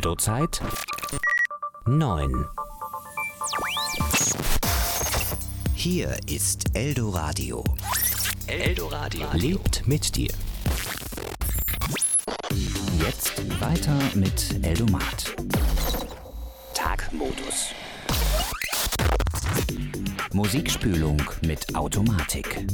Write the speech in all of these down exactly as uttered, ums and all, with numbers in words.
Eldozeit neun. Hier ist Eldoradio. Eldoradio lebt mit dir. Jetzt weiter mit Eldomat. Tagmodus. Musikspülung mit Automatik.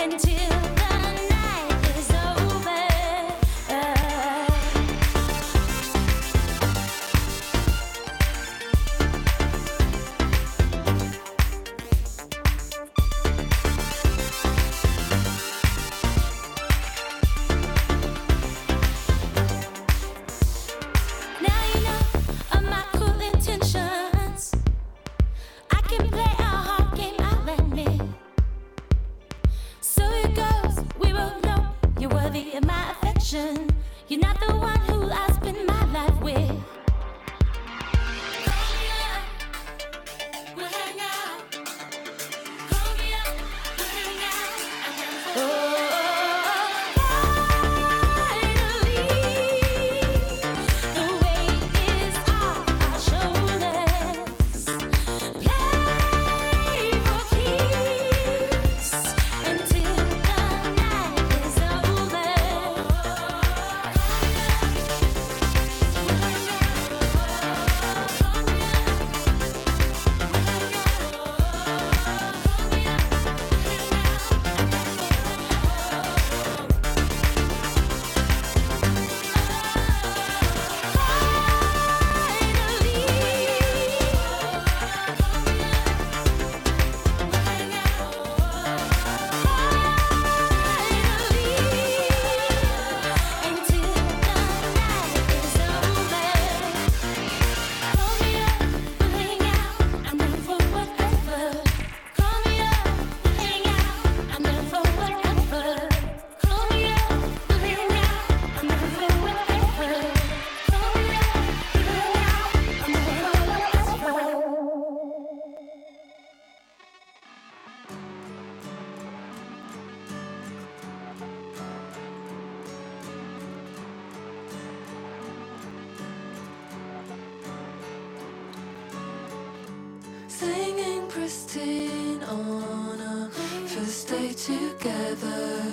Pristine on a first day together,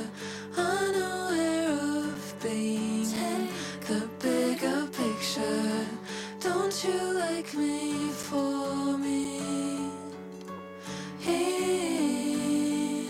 unaware of being in the bigger picture. Don't you like me for me? Here.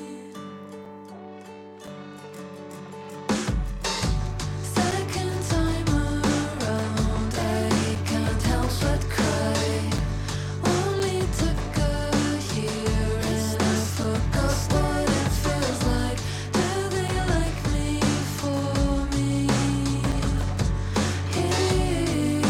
Second time around, I can't help but cry. Only took a year and I forgot what it feels like. Do they like me for me? Here.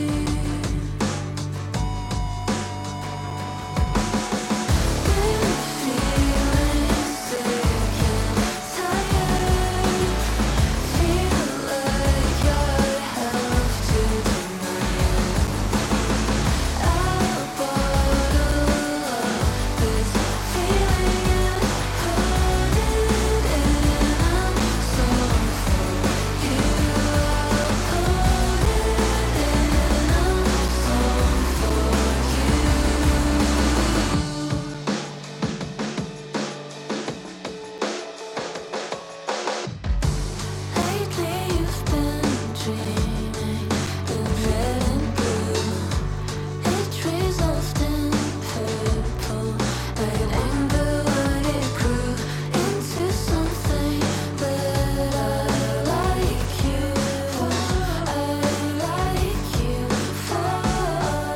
Been feeling sick and tired. Feel like I have to deny it. A bottle of this feeling and put it in a song for you. I'll put it in a song for you. Lately you've been dreaming in red and blue. It resolved in purple, like anger when it grew into something that I like you for. I like you for.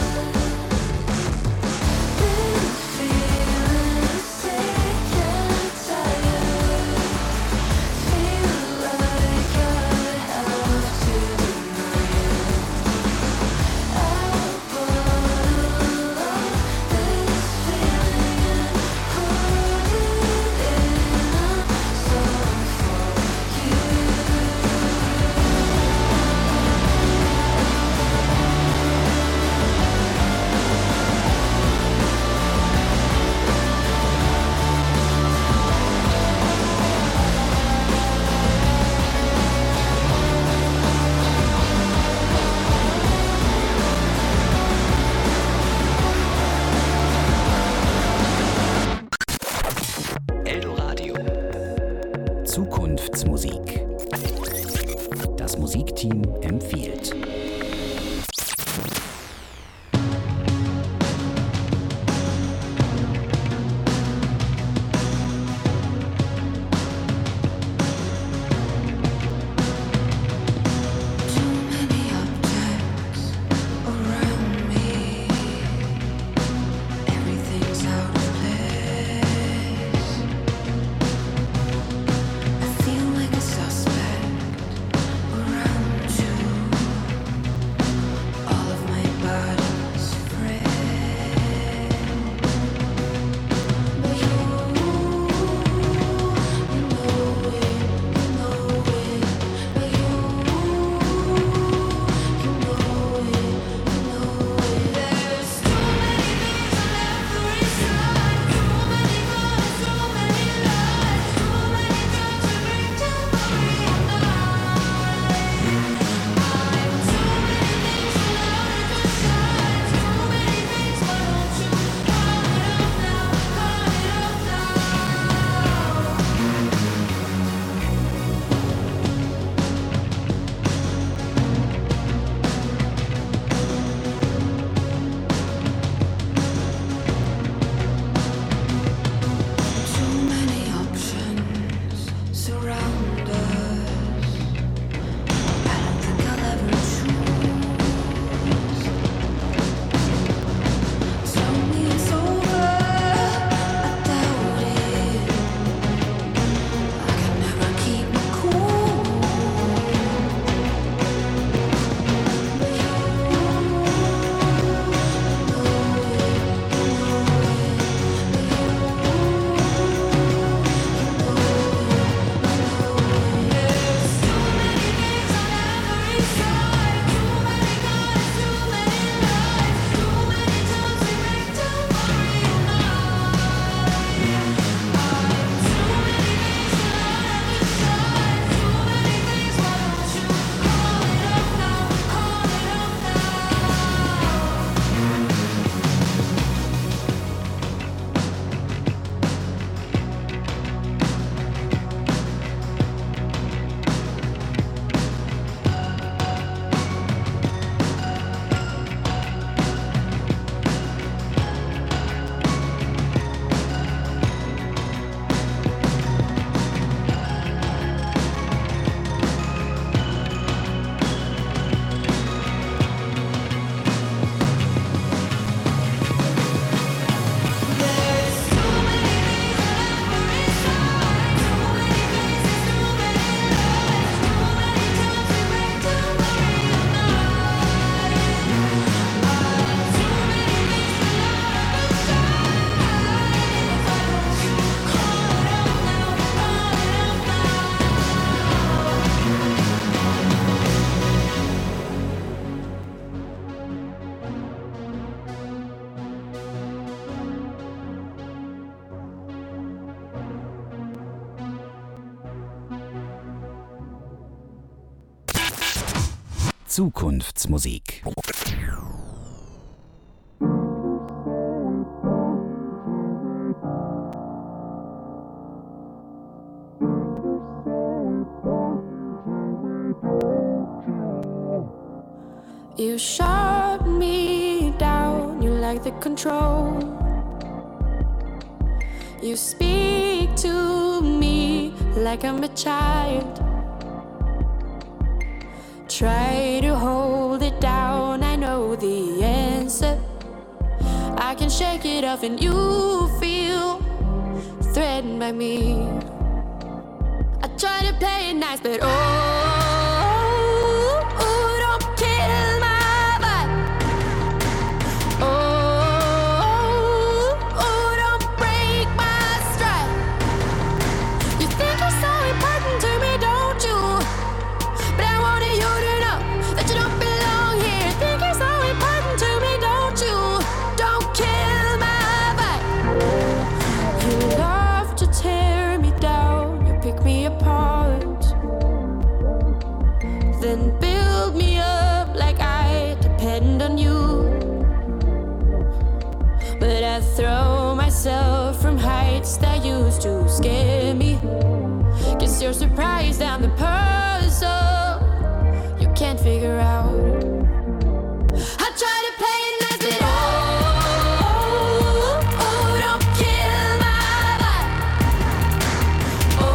Been feeling sick and tired. Feel like I have to deny it. A bottle of this feeling and put it in a song for you. Eldoradio. Zukunftsmusik. Das Musikteam empfiehlt. Zukunftsmusik. You shut me down, you like the control. You speak to me like I'm a child. Try to hold it down, I know the answer. I can shake it off and you feel threatened by me. I try to play it nice, but oh, from heights that used to scare me. Guess you're surprised I'm the puzzle you can't figure out. I try to play it nice, but oh, oh, oh, don't kill my vibe. Oh,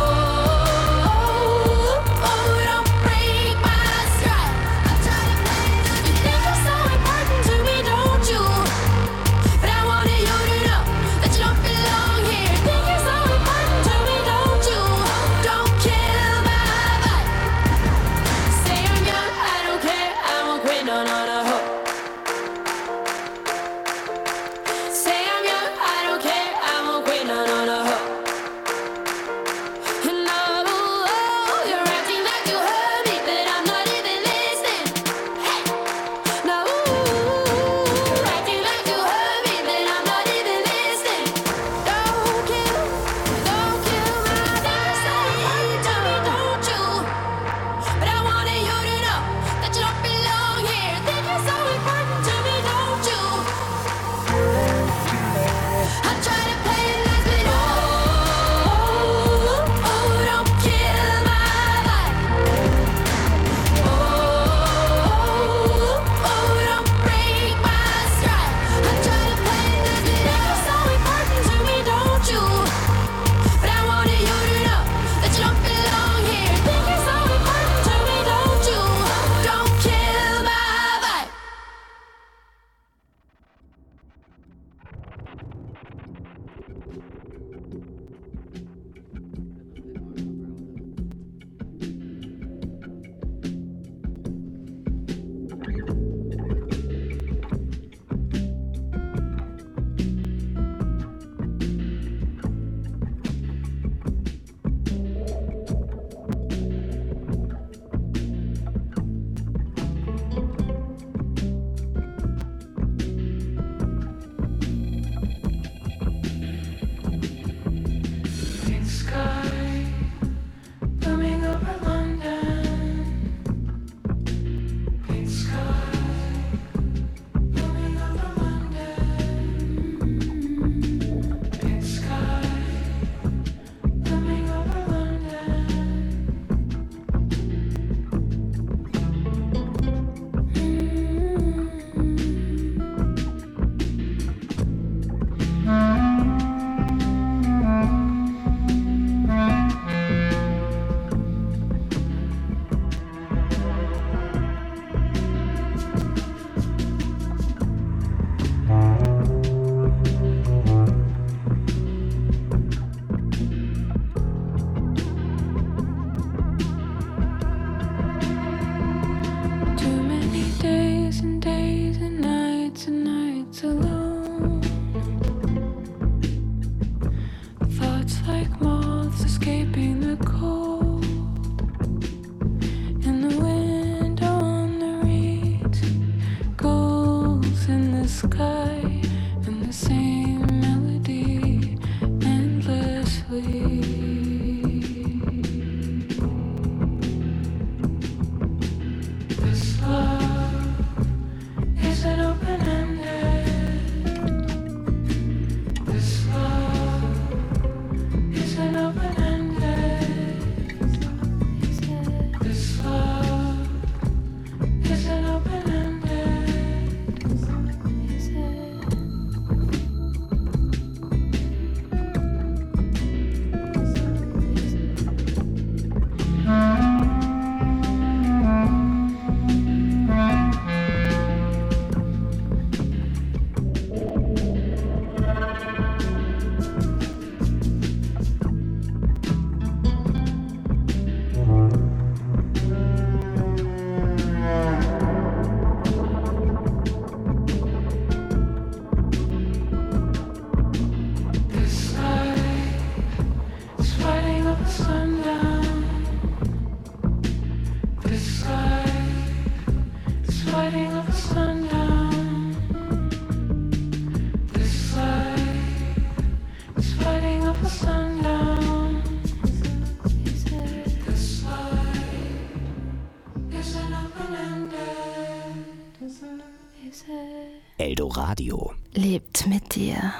oh, oh, don't break my stride. I try to play it nice. You think you're so important to me, don't you? But I wanted you to know that you don't belong here. Think you're so important to me, don't you? Don't kill my vibe. Say I'm young, I don't care, I won't quit, no, no, no. Say I'm young, I don't care, I won't quit, no, no, no. No, you're acting like you heard me, but I'm not even listening. Hey, no, acting like you heard me, but I'm not even listening. Don't kill, don't kill my vibe. Tell me, don't you? But I wanted you to know that you don't belong here. Think you're so important to me, don't you? I try to play it nice, but oh, oh, don't kill my vibe. Oh, oh, don't break my stride. I try to play it nice, but you're so important to me, don't you? But I wanted you to know that you don't belong here. Think you're so important to me, don't you? Don't kill my vibe. Pink sky, blooming over London. Pink sky, blooming over London. Pink sky, blooming over London. Too many days and days and nights and nights alone. Thoughts like moths escaping the cold. In the wind on the reeds, gulls in the sky, and the same melody endlessly. This life Radio lebt mit dir.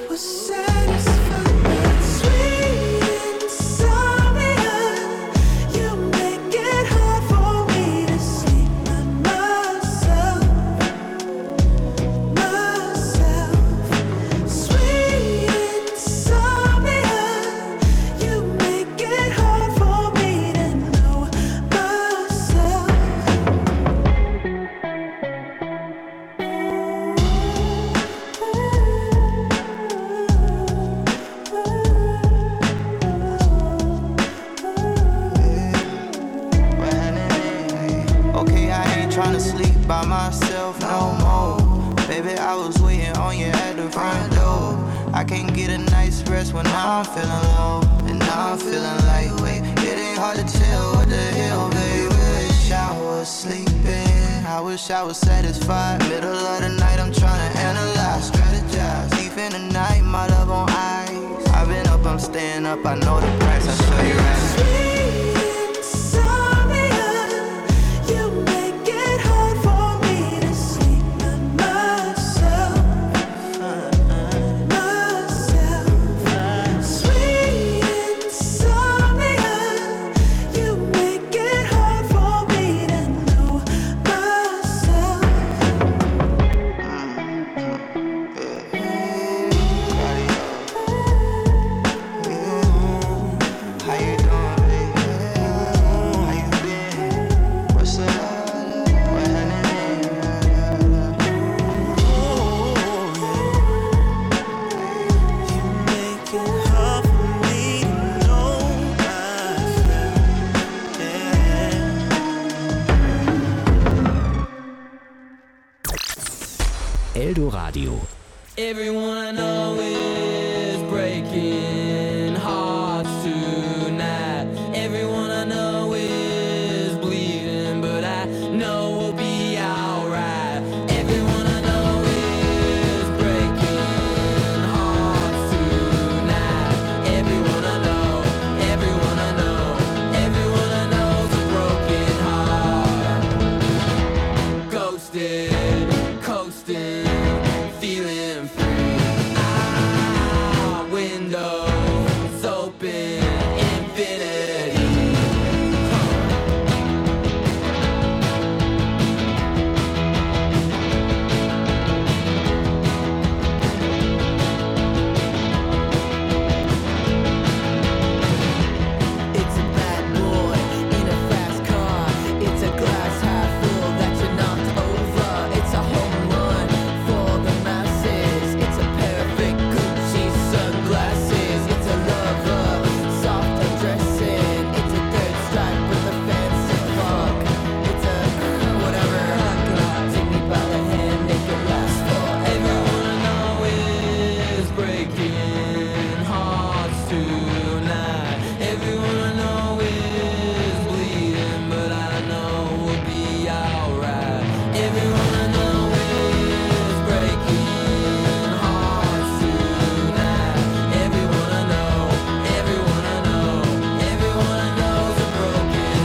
Satisfied, sweet insomnia. that's when I'm feeling low. And now I'm feeling lightweight. It ain't hard to tell what the hell, baby. Wish I was sleeping. I wish I was satisfied. Middle of the night, I'm trying to analyze, strategize. Deep in the night, my love on ice. I've been up, I'm staying up. I know the price. I'll show you right. Sweet insomnia, you make it hard for me to sleep by myself. Myself. Sweet insomnia, you make it hard for me to know myself. How you doing, baby? How you been? What's up? What happening? You make it hard for me to know myself. Yeah. Eldoradio. Everyone I know is breaking hearts tonight. Everyone I know is bleeding, but I know we'll be alright. Everyone I know is breaking hearts tonight. Everyone I know, everyone I know, everyone I know's a broken heart. Ghosted, coasting, feeling free. Ah, windows open, infinity. It's a bad boy in a fast car. It's a glass half full that you knocked over. It's a home run for the masses. It's a perfect Gucci sunglasses. It's a lover, soft undressing. It's a third strike with a fancy fuck. It's a whatever. Take me by the hand, make it last forever. Everyone I know is breaking hearts tonight. Everyone I know is bleeding, but I know we'll be alright. Everyone I know is breaking hearts tonight. Everyone I know, everyone I know, everyone I know's a broken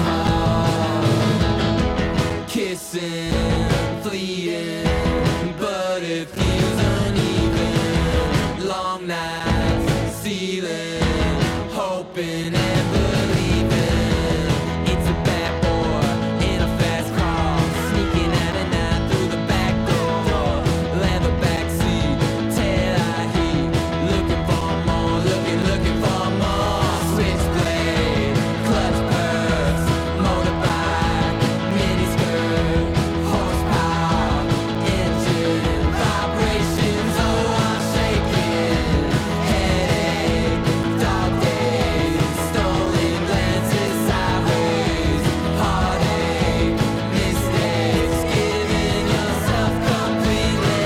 heart. Kissing, fleeting, but it feels uneven. Long nights, ceiling, hoping and believing. It's a bad boy in a fast car, sneaking out at night through the back door. Leather backseat, tail eye heat, looking for more, looking, looking for more. Switchblade, clutch purse, motorbike, mini skirt, horsepower, engine, vibrations. Oh, I'm shaking, headache, dog days, stolen glances sideways, heartache, mistakes, giving yourself completely.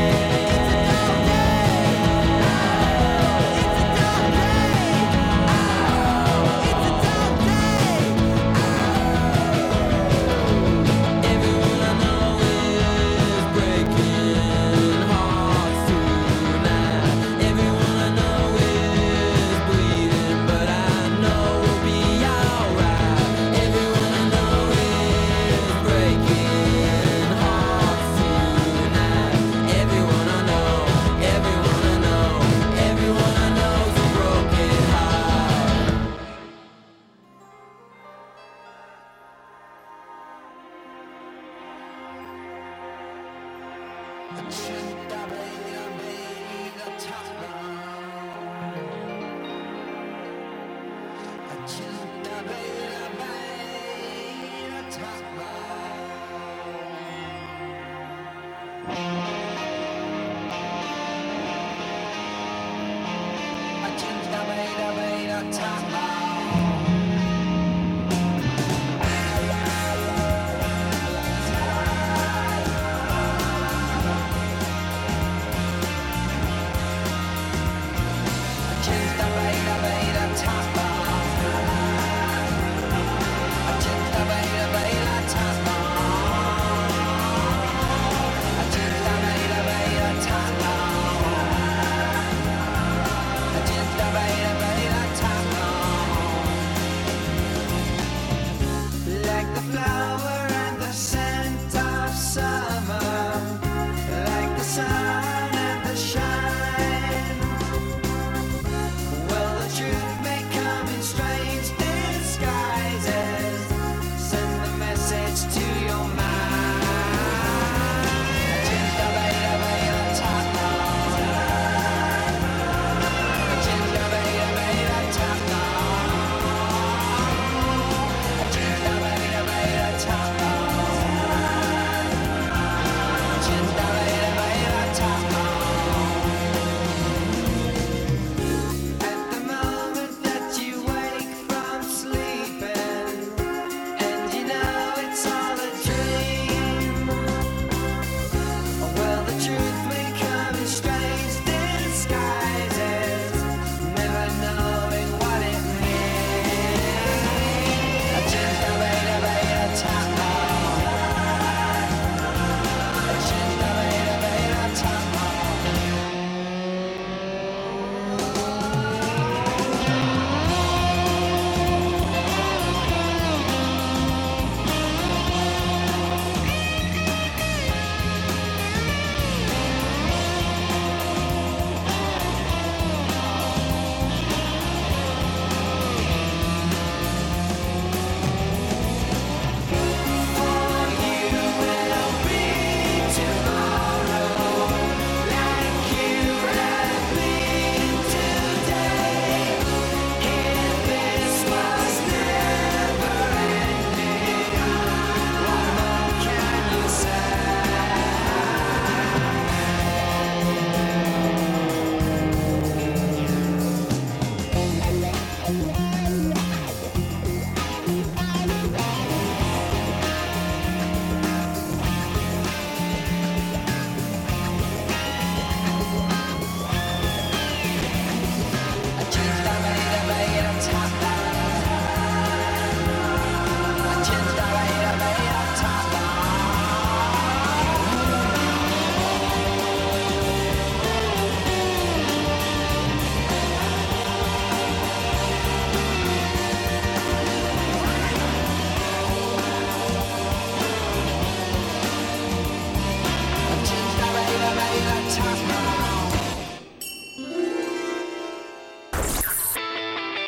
Everyone I know is breaking hearts tonight. Everyone I know is bleeding, but I know we'll be alright. Everyone I know is breaking hearts tonight. Everyone I know, everyone I know, everyone I know's a broken heart.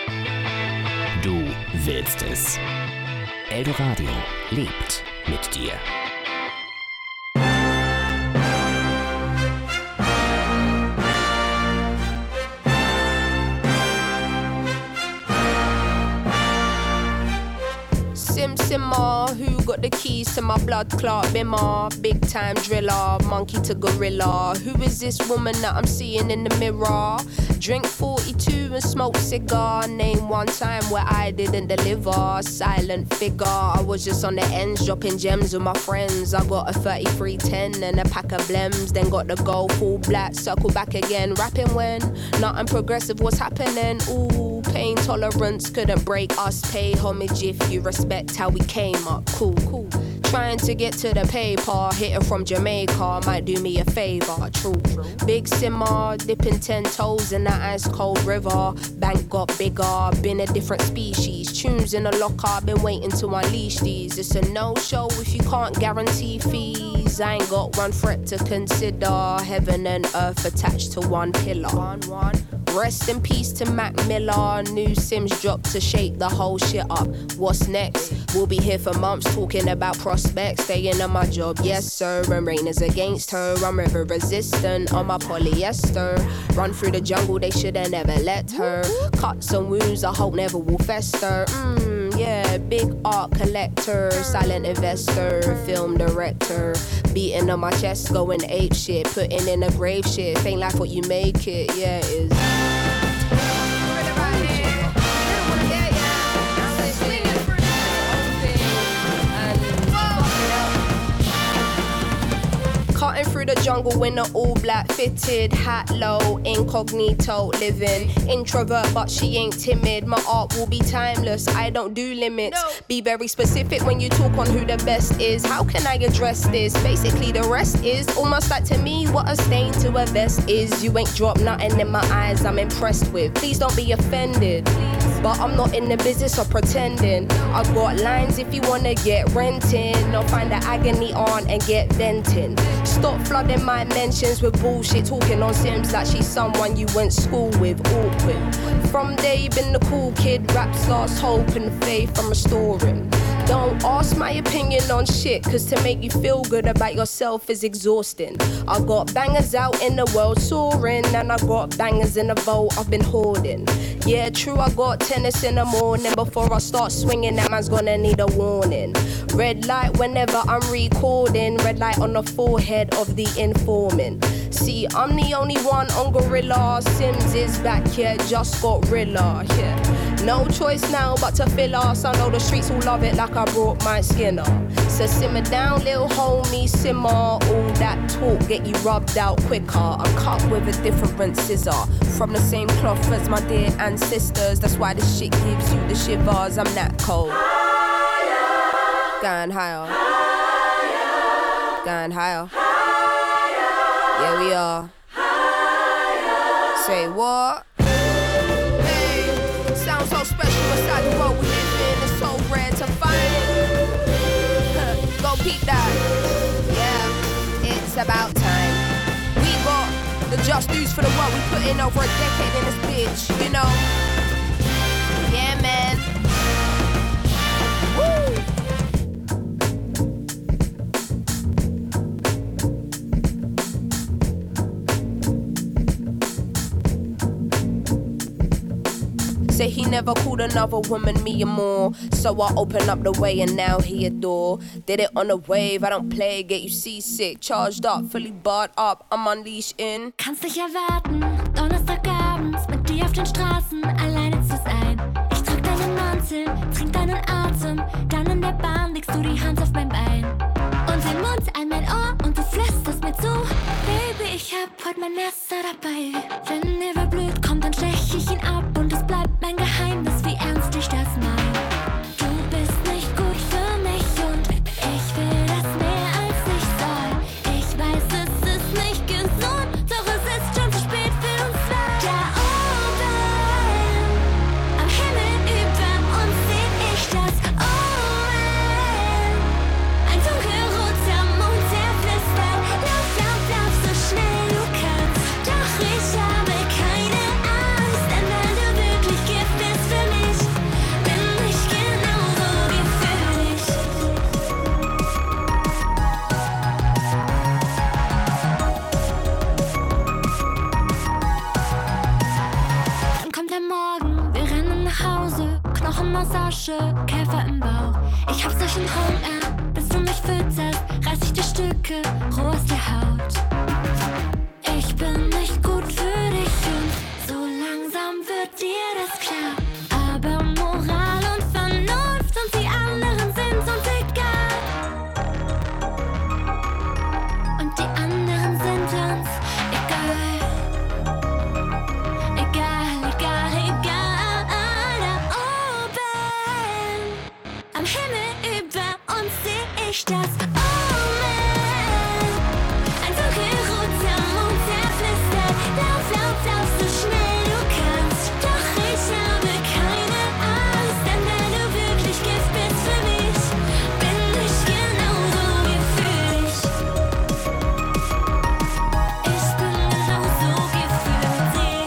Du willst es. Eldoradio lebt mit dir. Sim Simmer, who got the keys to my blood clot bimmer? Big time driller, monkey to gorilla. Who is this woman that I'm seeing in the mirror? Drink forty-two and smoke cigar. Name one time where I didn't deliver. Silent figure, I was just on the ends dropping gems with my friends. I got a thirty-three ten and a pack of blems. Then got the gold full black, circle back again. Rapping when nothing progressive was happening. Ooh, pain tolerance couldn't break us. Pay homage if you respect how we came up. Cool, cool. Trying to get to the paper, hitting from Jamaica might do me a favor. True, big simmer, dipping ten toes in the ice cold river. Bank got bigger, been a different species. Tunes in the locker, been waiting to unleash these. It's a no-show if you can't guarantee fees. I ain't got one threat to consider. Heaven and earth attached to one pillar. One, one. Rest in peace to Mac Miller. New Sims dropped to shake the whole shit up. What's next? We'll be here for months talking about prospects. Staying on my job, yes sir. And rain is against her. I'm river resistant on my polyester. Run through the jungle, they shoulda never let her. Cuts and wounds I hope never will fester. Mmm, yeah, big art collector. Silent investor, film director. Beating on my chest, going ape shit. Putting in a grave shit. Ain't like what you make it, yeah it is. Cutting through the jungle in an all-black fitted hat low, incognito living. Introvert but she ain't timid. My art will be timeless, I don't do limits. No. Be very specific when you talk on who the best is. How can I address this? Basically the rest is almost like to me what a stain to a vest is. You ain't dropped nothing in my eyes I'm impressed with. Please don't be offended, but I'm not in the business of pretending. I got lines if you wanna get renting, or find the agony on and get venting. Stop flooding my mentions with bullshit, talking on Sims like she's someone you went school with. Awkward. From day you been the cool kid, raps lost hope and faith I'm restoring. Don't ask my opinion on shit, cause to make you feel good about yourself is exhausting. I got bangers out in the world soaring, and I got bangers in the vault I've been hoarding. Yeah, true, I got tennis in the morning. Before I start swinging, that man's gonna need a warning. Red light whenever I'm recording, red light on the forehead of the informant. See, I'm the only one on Gorilla. Sims is back here, just got Rilla, yeah. No choice now but to fill us. I know the streets will love it like I brought my skin up. So simmer down, little homie, simmer. All that talk get you rubbed out quicker. I'm cut with a different scissor, from the same cloth as my dear ancestors. That's why this shit gives you the shivers. I'm that cold. Higher. Going higher. Higher. Going higher. Higher. Yeah, we are. Higher. Say what? Sounds so special inside the world we live in. It's so rare to find. Go peep that. Yeah, it's about time. We got the just dues for the work we put in over a decade in this bitch, you know. Yeah, man. Woo! Say he never called another woman me more, so I open up the way and now he adore. Did it on a wave, I don't play, get you seasick. Charged up, fully barred up, I'm unleashed in. Kannst dich erwarten, Donnerstagabends mit dir auf den Straßen alleine zu sein. Ich trag deinen Mantel, trink deinen Atem, dann in der Bahn legst du die Hand auf mein Bein. Und dein Mund an mein Ohr und du flüsterst mir zu. Baby, ich hab heute mein Messer dabei. Wenn dir wer blöd kommt, dann stech ich ihn ab und es bleibt mein Geheimnis, wie ernst ich das mein. Du bist nicht gut für mich und ich will das mehr als ich soll. Ich weiß, es ist nicht gesund, doch es ist schon zu spät für uns zwei. Da oben Wir rennen nach Hause, Knochenmassage, Käfer im Bauch. Ich hab solchen Hunger, bis du mich fütterst, reiß ich die Stücke, roh ist die Haut. Ich bin nicht gut für dich und so langsam wird dir das klar. Aber Moral und Vernunft und die anderen sind uns egal. Und die anderen sind uns egal. Egal, egal, egal. Da oben am Himmel über uns seh ich das Omen. Ein dunkelroter Mond zerflüstert. Lauf, lauf, lauf so schnell du kannst. Doch ich habe keine Angst, denn wenn du wirklich Gift bist für mich, bin ich genauso gefühlig. Ich bin genauso gefühlig.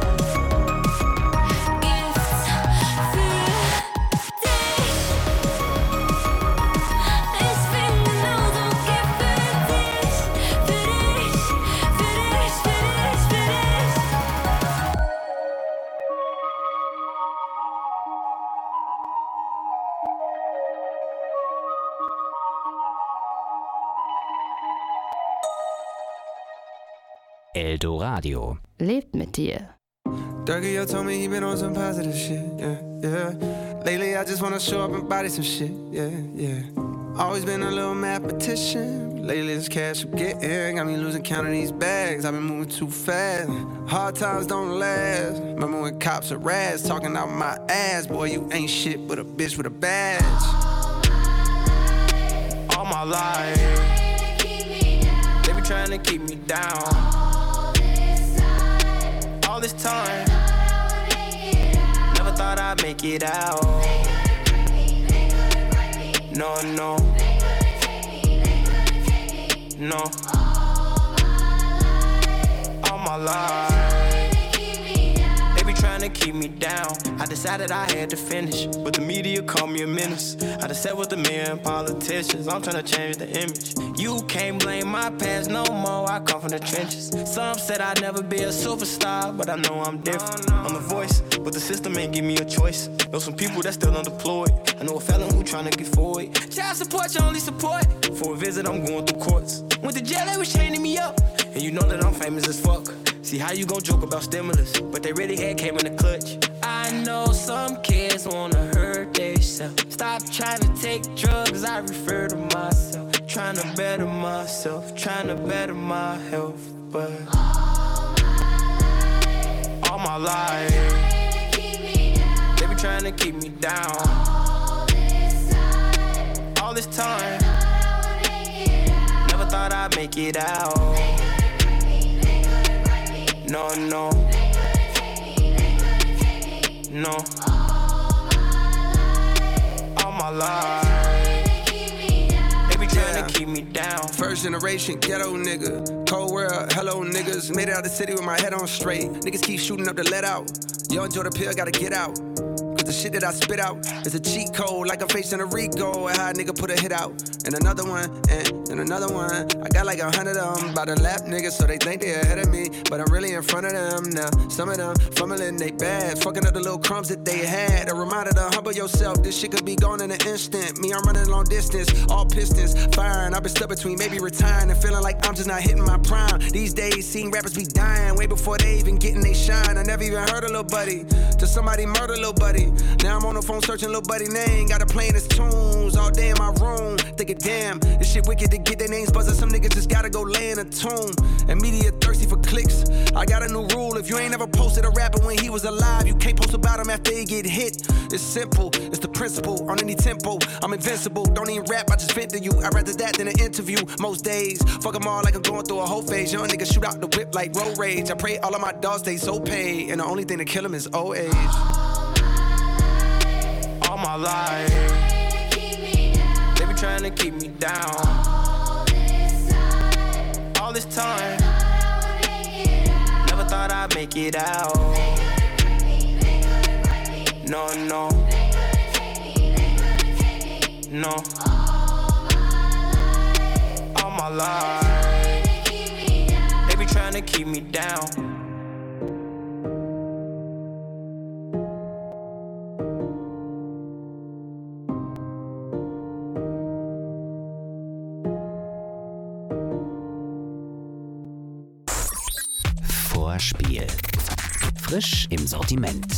Gift für dich. Ich bin genauso gefühlig. Für dich, für dich, für dich, für dich. Eldoradio. Lebt mit dir. Dougie told me he been on some positive shit, yeah, yeah. Lately I just wanna show up and body some shit, yeah, yeah. Always been a little mathematician, but lately this cash I'm getting got me losing count of these bags. I've been moving too fast, hard times don't last. Remember when cops are rats talking out my ass? Boy, you ain't shit but a bitch with a badge. All my life, they be trying to keep me down. All this time, never thought I'd make it out. No, no, no. All my life, they be trying to keep me down. I decided I had to finish, but the media called me a menace. I just sat with the men politicians, I'm trying to change the image. You can't blame my past no more, I come from the trenches. Some said I'd never be a superstar, but I know I'm different. I'm the voice, but the system ain't give me a choice. Know some people that still unemployed. I know a felon who tryna get forward. Child support, your only support. For a visit, I'm going through courts. Went to jail, they was chaining me up. And you know that I'm famous as fuck. See how you gon' joke about stimulus, but they really had came in the clutch. I know some kids wanna hurt themselves. Stop trying to take drugs, I refer to myself. Trying to better myself, trying to better my health, but all my life, they be trying to keep me down. All this time, never thought I'd make it out. No, no, no. All my life, trying to keep me down. First generation ghetto nigga, cold world, hello niggas. Made it out the city with my head on straight. Niggas keep shooting up the let out. Yo, enjoy the pill, gotta get out. Cause the shit that I spit out is a cheat code, like I'm facing a Rico. And how a nigga put a hit out. And another one, and, and another one. I got like a hundred of them by the lap niggas, so they think they ahead of me. But I'm really in front of them now. Some of them fumbling they bad, fucking up the little crumbs that they had. A reminder to humble yourself, this shit could be gone in an instant. Me, I'm running long distance, all pistons firing. I've been stuck between maybe retiring and feeling like I'm just not hitting my prime. These days, seeing rappers be dying way before they even getting they shine. I never even heard a little buddy till somebody murder little buddy. Now I'm on the phone searching little buddy name. Got to playing his tunes all day in my room. Thinking, damn, this shit wicked to get their names buzzing. Some niggas just gotta go lay in a tomb. And media thirsty for clicks. I got a new rule. If you ain't ever posted a rapper when he was alive, you can't post about him after he get hit. It's simple, it's the principle. On any tempo, I'm invincible. Don't even rap, I just vent to you. I'd rather that than an interview. Most days, fuck them all like I'm going through a whole phase. Young niggas shoot out the whip like road rage. I pray all of my dogs stay so paid. And the only thing to kill them is old age. All my life, they be trying to keep me down. All this time, never thought I'd make it out. No, no, no. All my life, they be trying to keep me down. Vorspiel. Frisch im Sortiment.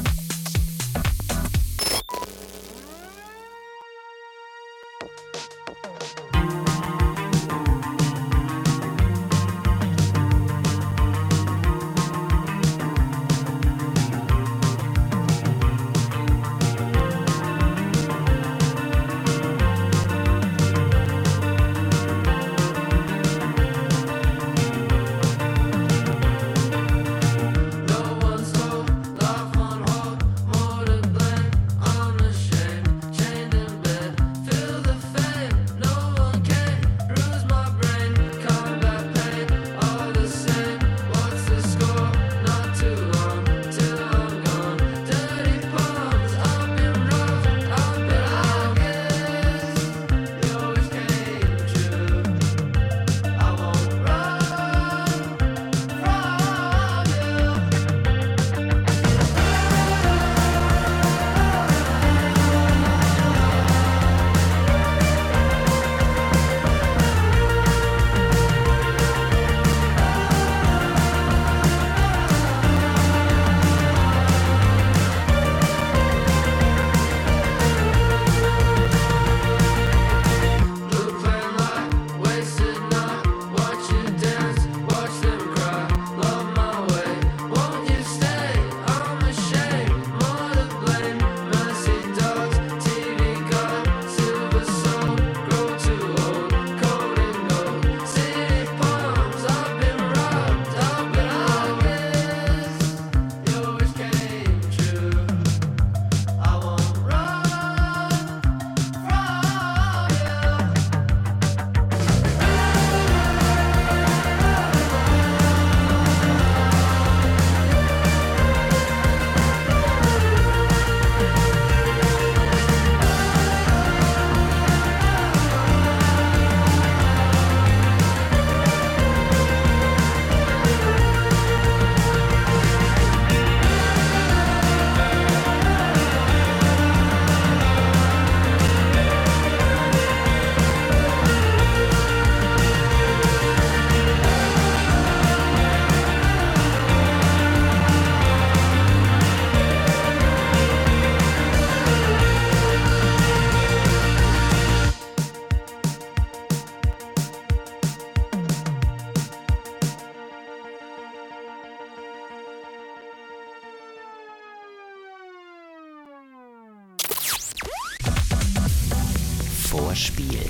Vorspiel.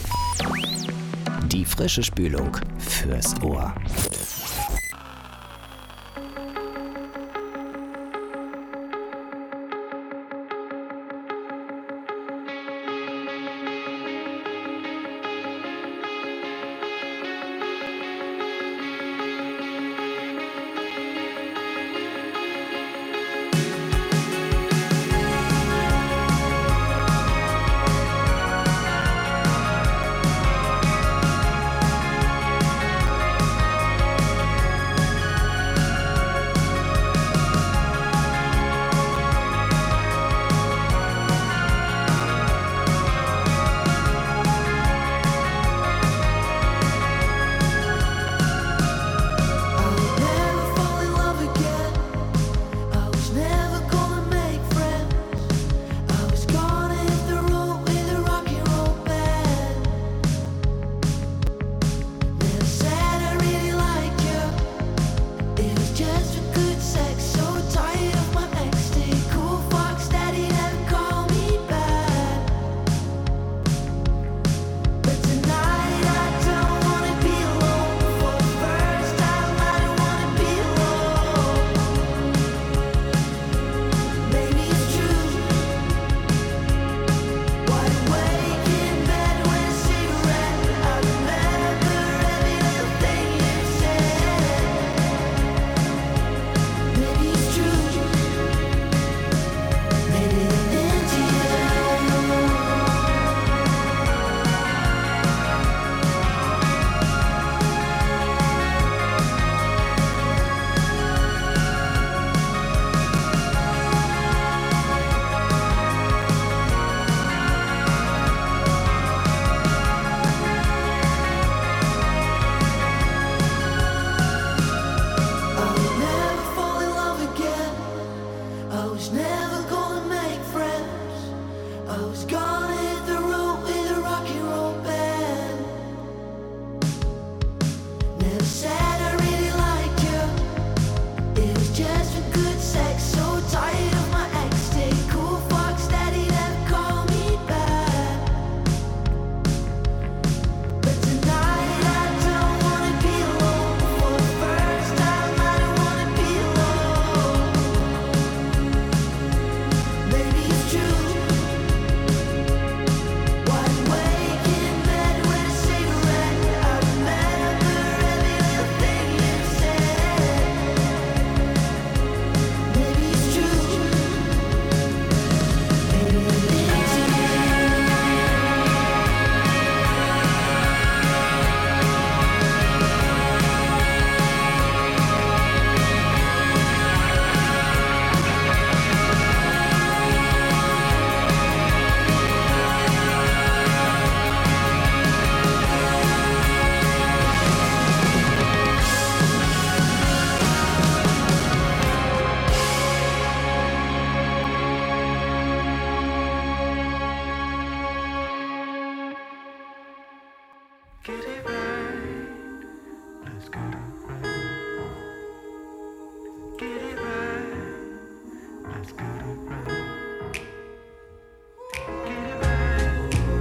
Die frische Spülung fürs Ohr. Thank Get it right. Let's get it right. Get it right. Let's get it right. Get it right.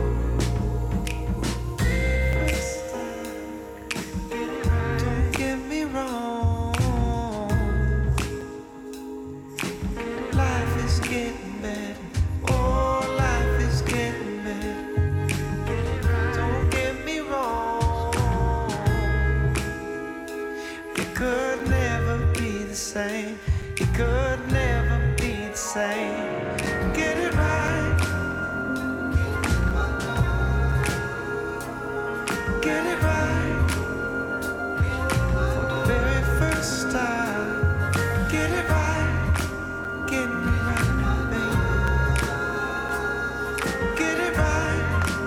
First time. Get it right. Don't get me wrong. Life is getting better. Oh, life is getting better. Don't get me wrong. It could never be the same. It could never be the same. Get it right. Get it right. For the very first time. Get it right. Get me right, baby. Get it right.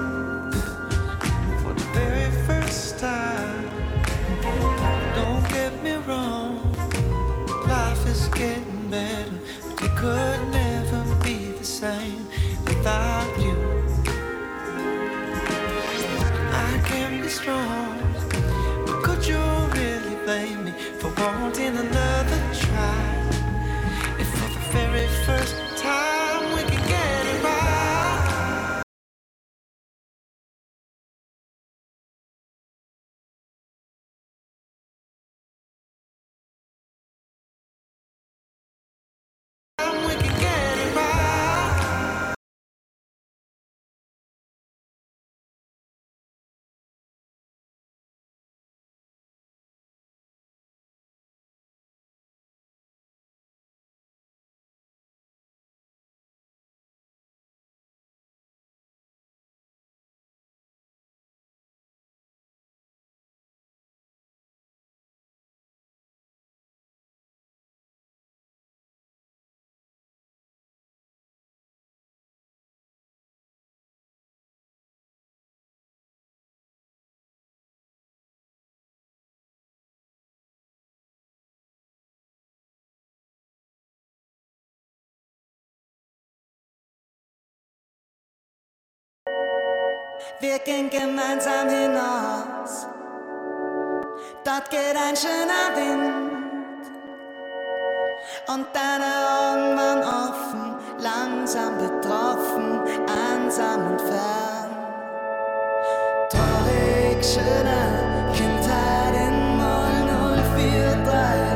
For the very first time. Don't get me wrong. Life is getting better, but it could never be the same without you. I can be strong, but could you really blame me for wanting another try? If for the very first time we can get it right. We can get it right. Wir gehen gemeinsam hinaus. Dort geht ein schöner Wind. Und deine Augen waren offen, langsam betroffen, einsam und fern. Traurig, schöne Kindheit in null null vier drei.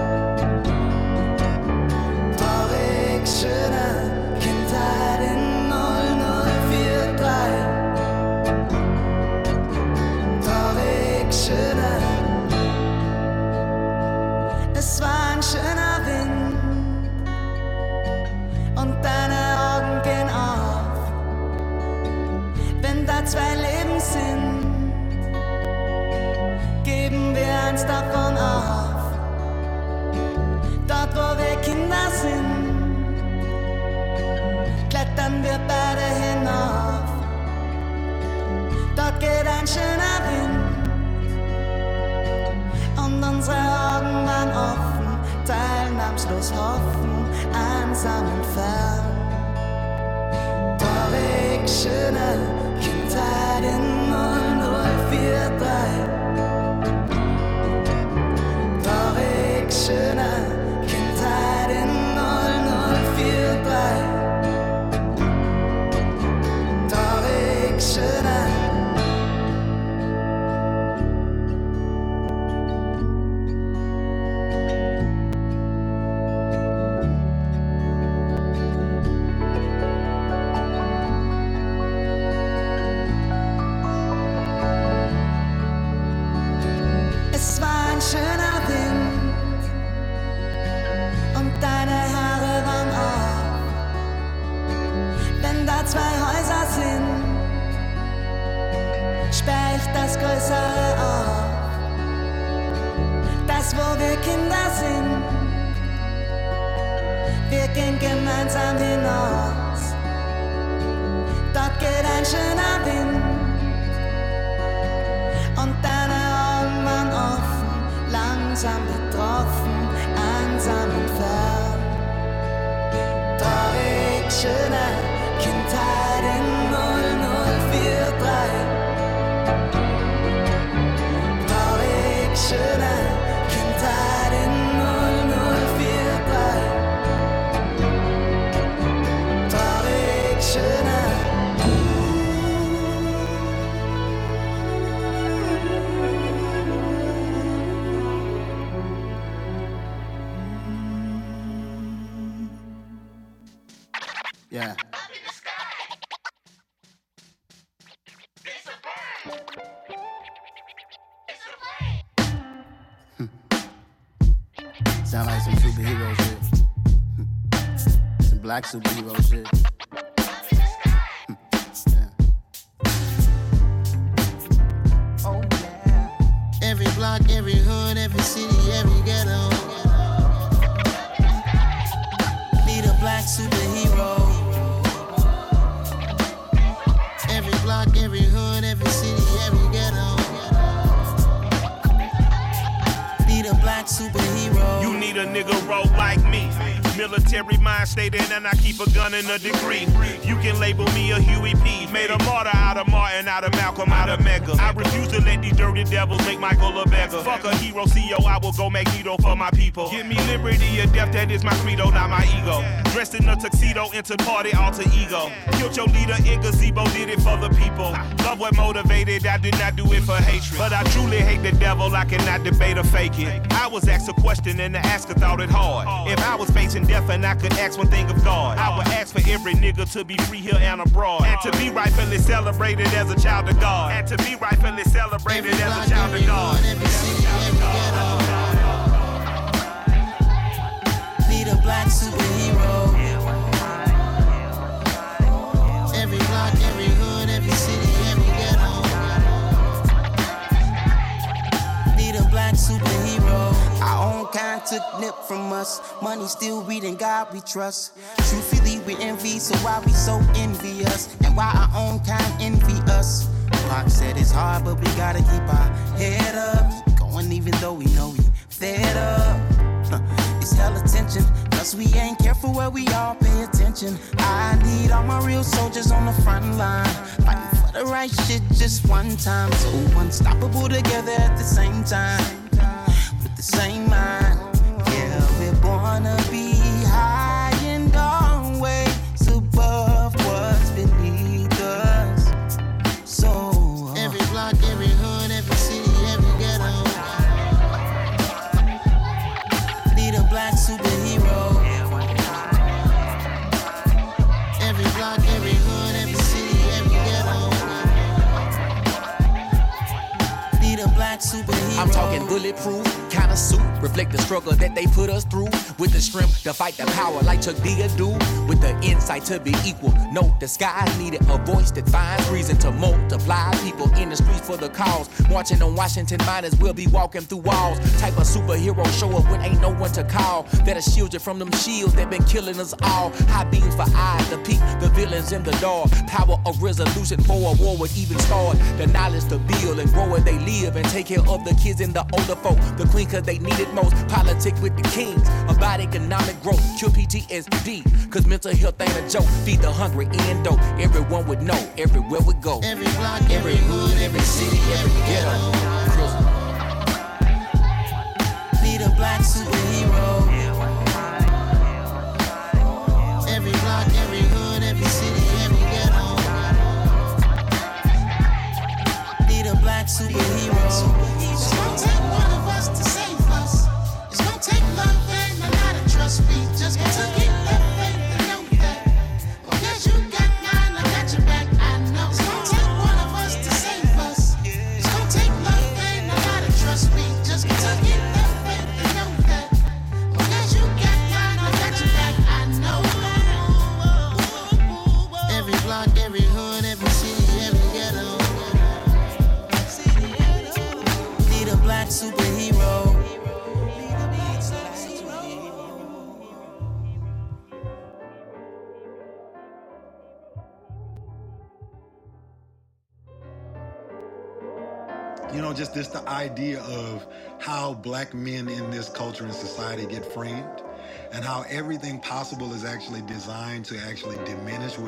Traurig, schöne Kindheit in null null vier drei. Traurig, schöne. Es war ein schöner Wind und deine Augen gehen auf. Wenn da zwei Leben sind, geben wir eins davon auf. Dort, wo wir Kinder sind, klettern wir beide hinauf. Dort geht ein schöner Wind und unsere Augen waren offen, teilnahmslos hoffen, einsam und fern. Traurig, schöne Kindheit in null null vier drei. Traurig, schöne Kindheit in null null vier drei. Traurig, schöne. Es war ein schöner Wind und deine Haare waren auf. Wenn da zwei Häuser sind, sperr ich das Größere auf. Das, wo wir Kinder sind, wir gehen gemeinsam hinaus. Dort geht ein schöner Wind und deine Augen waren offen, langsam betroffen, einsam und fern. Traurig, schöne Kindheit in null null vier drei. Yeah. Sound like some superhero shit. Some black superhero shit. Yeah. Oh yeah. Every block, every hood, every city, every ghetto. Need a black superhero. Every block, every hood, every city, every ghetto. Need a black superhero. You need a nigga roll like me. Military mind state and I keep a gun in a degree. You can label me a Huey P. Made a martyr out of Martin, out of Malcolm, out of Mega. I refuse to let these dirty devils make Michael a beggar. Fuck a hero C E O, I will go Magneto for my people. Give me liberty or death, that is my credo, not my ego. Dressed in a tuxedo, into party, alter ego. Killed your leader in gazebo, did it for the people. Love what motivated, I did not do it for hatred. But I truly hate the devil, I cannot debate or fake it. I was asked a question and the asker thought it hard. If I was facing death and I could ask one thing of God, I would ask for every nigga to be free here and abroad, and to be rightfully celebrated as a child of God, and to be rightfully celebrated as a child of God. Need a black superhero. Every block, every hood, every city, every ghetto. Need a black superhero. Our own kind took nip from us. Money still reading God we trust. Truthfully we envy, so why we so envious? And why our own kind envy us? Pac said it's hard, but we gotta keep our head up. Keep going even though we know we fed up. Huh. It's hella tension, cause we ain't careful where we all pay attention. I need all my real soldiers on the front line, fighting for the right shit just one time. So unstoppable together at the same time, with the same mind. Yeah, we're born to be high and always above what's beneath us. So uh, every block, every hood, every city, every ghetto. Need a black superhero. Every block, every hood, every city, every ghetto. Need a black superhero. I'm talking bulletproof kind of suit, reflect the struggle that they put us through, with the strength to fight the power like Chuck D do, with the insight to be equal. No disguise needed, a voice that finds reason to multiply people in the streets for the cause. Marching on Washington, might as well be walking through walls. Type of superhero show up when ain't no one to call, that'll shield you from them shields that been killing us all. High beams for eyes to peek the villains in the dark. Power of resolution for a war would even start. The knowledge to build and grow where they live, and take care of the kids and the older folk. The queen cause they need it most. Politic with the kings about economic growth. Cure P T S D cause mental health ain't a joke. Feed the hungry and dope. Everyone would know everywhere we go. Every block, every hood, every city, every ghetto. Need a black superhero. Every block, every hood, every city, every ghetto. Need a black superhero. It's gonna take one of us to save us. It's gonna take love and a lot of trust. We just gotta keep that faith and know that. Well, yes, you got mine, I got your back, I know. It's gonna take one of us to save us. It's gonna take love and a lot of trust. We just gotta keep that faith and know that. Well, yes, you got mine, I got your back, I know. Every block, every hood, every city, every ghetto. Need a black superhero. You know, just this the idea of how black men in this culture and society get framed, and how everything possible is actually designed to actually diminish